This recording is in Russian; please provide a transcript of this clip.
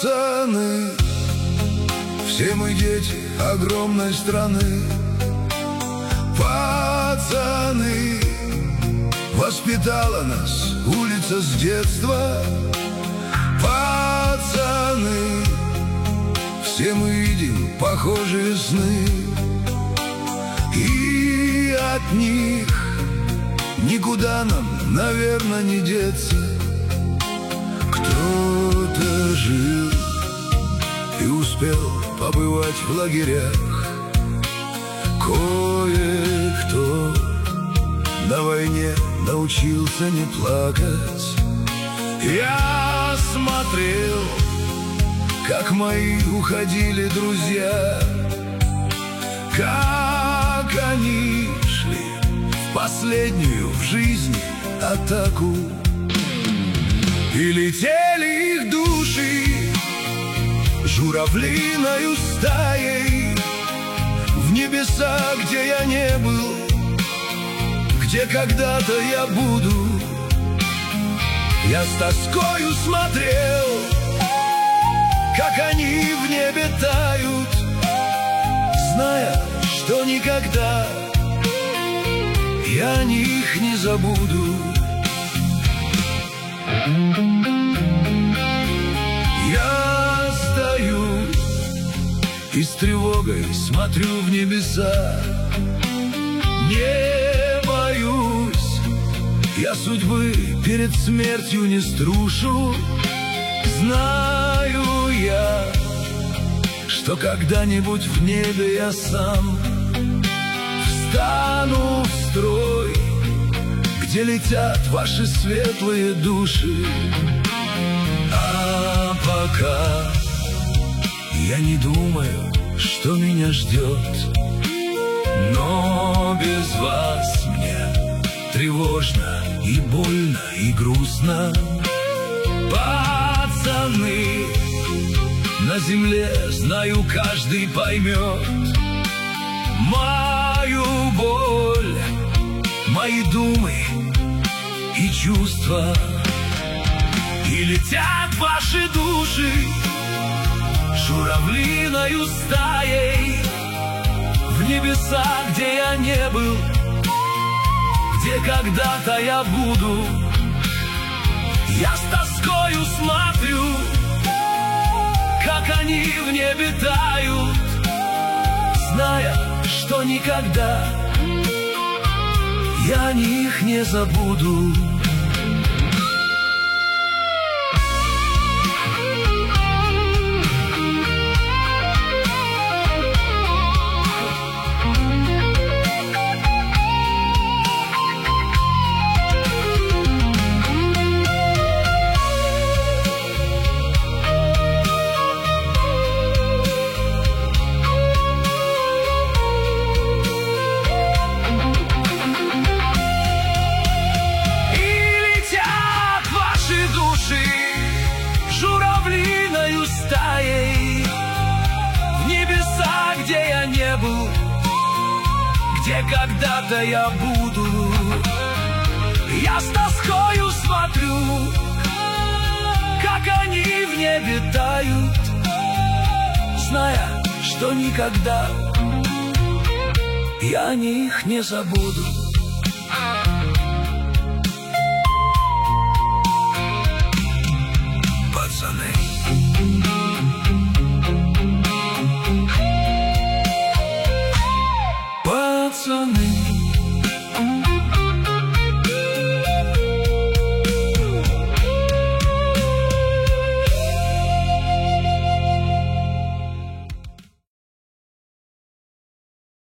Пацаны, все мы дети огромной страны. Пацаны, воспитала нас улица с детства. Пацаны, все мы видим похожие сны, и от них никуда нам, наверное, не деться. Кто-то жил и успел побывать в лагерях, кое-кто на войне научился не плакать. Я смотрел, как мои уходили друзья, как они шли в последнюю в жизни атаку, и летели их души журавлиною стаей в небеса, где я не был, где когда-то я буду. Я с тоскою смотрел, как они в небе тают, зная, что никогда я их не забуду. Я стою и с тревогой смотрю в небеса. Не боюсь я судьбы, перед смертью не струшу. Знаю я, что когда-нибудь в небе я сам встану в строй, где летят ваши светлые души. А пока я не думаю, что меня ждет, но без вас мне тревожно и больно и грустно. Пацаны, на земле, знаю, каждый поймет мою боль, мои думы и чувства. И летят ваши души журавлиною стаей в небеса, где я не был, где когда-то я буду. Я с тоскою смотрю, как они в небе тают, зная, что никогда я их не забуду. Журавлиною стаей в небеса, где я не был, где когда-то я буду. Я с тоскою смотрю, как они в небе тают, зная, что никогда я их не забуду.